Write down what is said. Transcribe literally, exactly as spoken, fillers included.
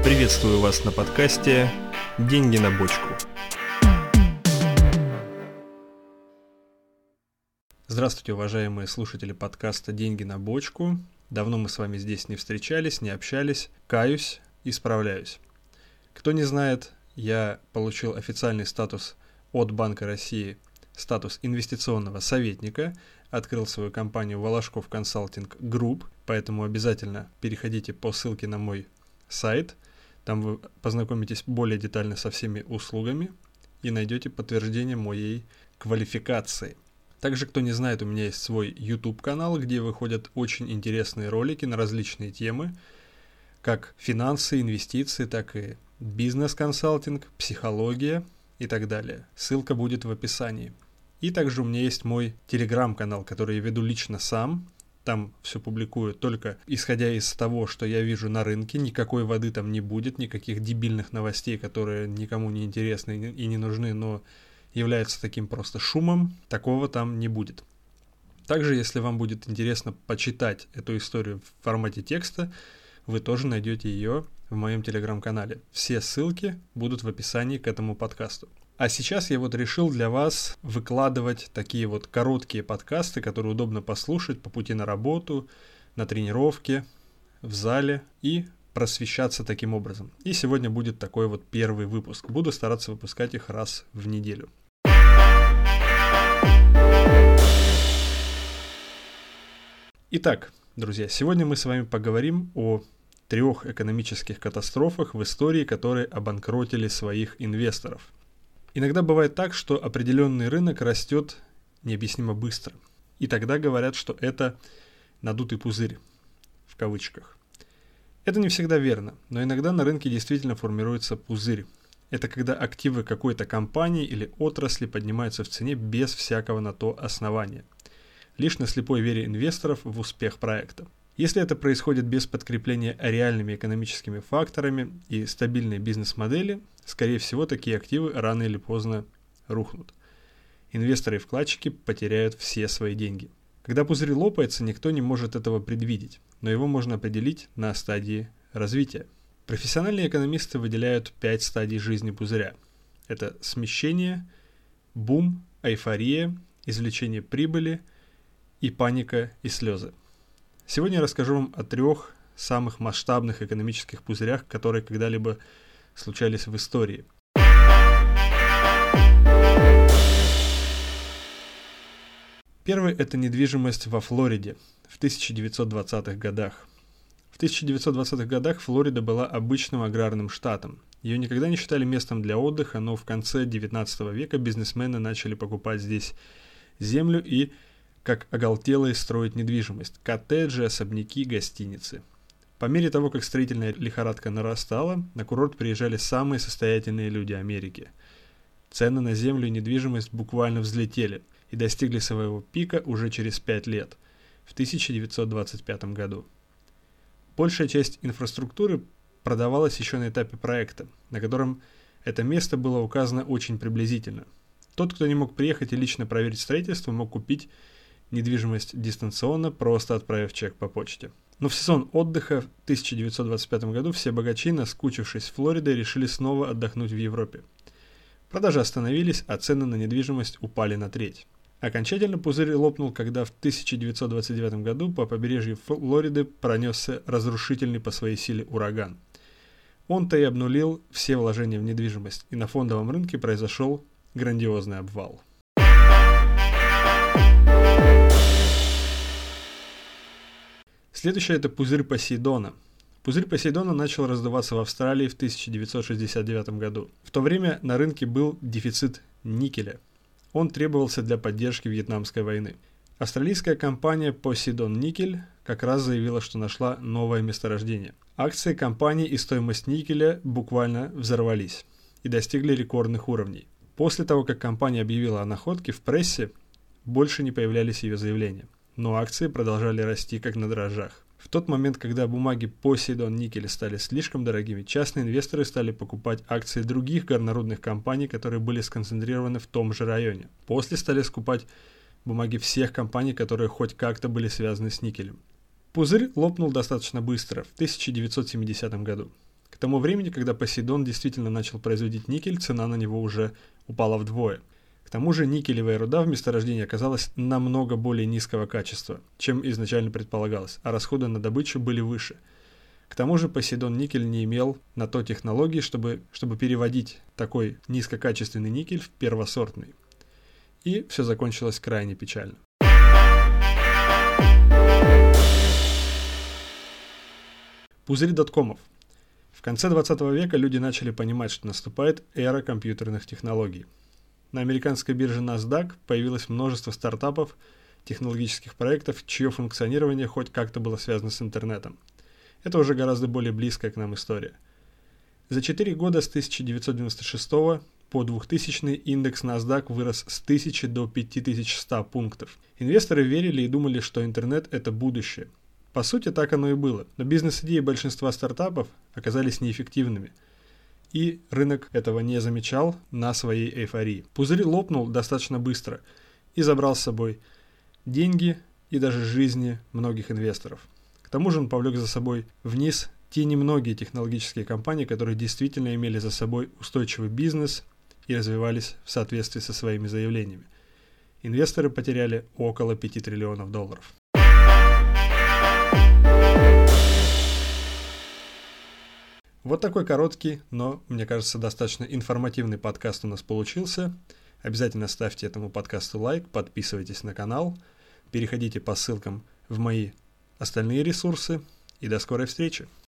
Приветствую вас на подкасте «Деньги на бочку». Здравствуйте, уважаемые слушатели подкаста «Деньги на бочку». Давно мы с вами здесь не встречались, не общались. Каюсь, исправляюсь. Кто не знает, я получил официальный статус от Банка России, статус инвестиционного советника, открыл свою компанию Волошков Консалтинг Групп, поэтому обязательно переходите по ссылке на мой сайт, там вы познакомитесь более детально со всеми услугами и найдете подтверждение моей квалификации. Также, кто не знает, у меня есть свой YouTube-канал, где выходят очень интересные ролики на различные темы, как финансы, инвестиции, так и бизнес-консалтинг, психология и так далее. Ссылка будет в описании. И также у меня есть мой Telegram-канал, который я веду лично сам. Там все публикую только исходя из того, что я вижу на рынке. Никакой воды там не будет, никаких дебильных новостей, которые никому не интересны и не нужны, но являются таким просто шумом. Такого там не будет. Также, если вам будет интересно почитать эту историю в формате текста, вы тоже найдете ее в моем Telegram-канале. Все ссылки будут в описании к этому подкасту. А сейчас я вот решил для вас выкладывать такие вот короткие подкасты, которые удобно послушать по пути на работу, на тренировке, в зале и просвещаться таким образом. И сегодня будет такой вот первый выпуск. Буду стараться выпускать их раз в неделю. Итак, друзья, сегодня мы с вами поговорим о трех экономических катастрофах в истории, которые обанкротили своих инвесторов. Иногда бывает так, что определенный рынок растет необъяснимо быстро. И тогда говорят, что это надутый пузырь, в кавычках. Это не всегда верно, но иногда на рынке действительно формируется пузырь. Это когда активы какой-то компании или отрасли поднимаются в цене без всякого на то основания. Лишь на слепой вере инвесторов в успех проекта. Если это происходит без подкрепления реальными экономическими факторами и стабильной бизнес-модели, скорее всего, такие активы рано или поздно рухнут. Инвесторы и вкладчики потеряют все свои деньги. Когда пузырь лопается, никто не может этого предвидеть, но его можно определить на стадии развития. Профессиональные экономисты выделяют пять стадий жизни пузыря. Это смещение, бум, эйфория, извлечение прибыли и паника и слезы. Сегодня я расскажу вам о трех самых масштабных экономических пузырях, которые когда-либо случались в истории. Первый – это недвижимость во Флориде в тысяча девятьсот двадцатых годах. В тысяча девятьсот двадцатых годах Флорида была обычным аграрным штатом. Ее никогда не считали местом для отдыха, но в конце девятнадцатого века бизнесмены начали покупать здесь землю и как оголтелые строить недвижимость, коттеджи, особняки, гостиницы. По мере того, как строительная лихорадка нарастала, на курорт приезжали самые состоятельные люди Америки. Цены на землю и недвижимость буквально взлетели и достигли своего пика уже через пять лет, в тысяча девятьсот двадцать пятом году. Большая часть инфраструктуры продавалась еще на этапе проекта, на котором это место было указано очень приблизительно. Тот, кто не мог приехать и лично проверить строительство, мог купить недвижимость дистанционно, просто отправив чек по почте. Но в сезон отдыха в тысяча девятьсот двадцать пятом году все богачи, наскучившись Флоридой, решили снова отдохнуть в Европе. Продажи остановились, а цены на недвижимость упали на треть. Окончательно пузырь лопнул, когда в тысяча девятьсот двадцать девятом году по побережью Флориды пронесся разрушительный по своей силе ураган. Он-то и обнулил все вложения в недвижимость, и на фондовом рынке произошел грандиозный обвал. Следующее – это пузырь Посейдона. Пузырь Посейдона начал раздуваться в Австралии в тысяча девятьсот шестьдесят девятом году. В то время на рынке был дефицит никеля. Он требовался для поддержки Вьетнамской войны. Австралийская компания Poseidon Nickel как раз заявила, что нашла новое месторождение. Акции компании и стоимость никеля буквально взорвались и достигли рекордных уровней. После того, как компания объявила о находке, в прессе больше не появлялись ее заявления. Но акции продолжали расти как на дрожжах. В тот момент, когда бумаги Poseidon Nickel стали слишком дорогими, частные инвесторы стали покупать акции других горнорудных компаний, которые были сконцентрированы в том же районе. После стали скупать бумаги всех компаний, которые хоть как-то были связаны с никелем. Пузырь лопнул достаточно быстро, в тысяча девятьсот семидесятом году. К К тому времени, когда Посейдон действительно начал производить никель, цена на него уже упала вдвое. К тому же никелевая руда в месторождении оказалась намного более низкого качества, чем изначально предполагалось, а расходы на добычу были выше. К тому же Посейдон никель не имел на то технологии, чтобы, чтобы переводить такой низкокачественный никель в первосортный. И все закончилось крайне печально. Пузырь доткомов. В конце двадцатого века люди начали понимать, что наступает эра компьютерных технологий. На американской бирже NASDAQ появилось множество стартапов, технологических проектов, чье функционирование хоть как-то было связано с интернетом. Это уже гораздо более близкая к нам история. За четыре года с тысяча девятьсот девяносто шестого по двухтысячный индекс NASDAQ вырос с тысячи до пять тысяч ста пунктов. Инвесторы верили и думали, что интернет – это будущее. По сути, так оно и было, но бизнес-идеи большинства стартапов оказались неэффективными. И рынок этого не замечал на своей эйфории. Пузырь лопнул достаточно быстро и забрал с собой деньги и даже жизни многих инвесторов. К тому же он повлек за собой вниз те немногие технологические компании, которые действительно имели за собой устойчивый бизнес и развивались в соответствии со своими заявлениями. Инвесторы потеряли около пяти триллионов долларов. Вот такой короткий, но, мне кажется, достаточно информативный подкаст у нас получился. Обязательно ставьте этому подкасту лайк, подписывайтесь на канал, переходите по ссылкам в мои остальные ресурсы и до скорой встречи.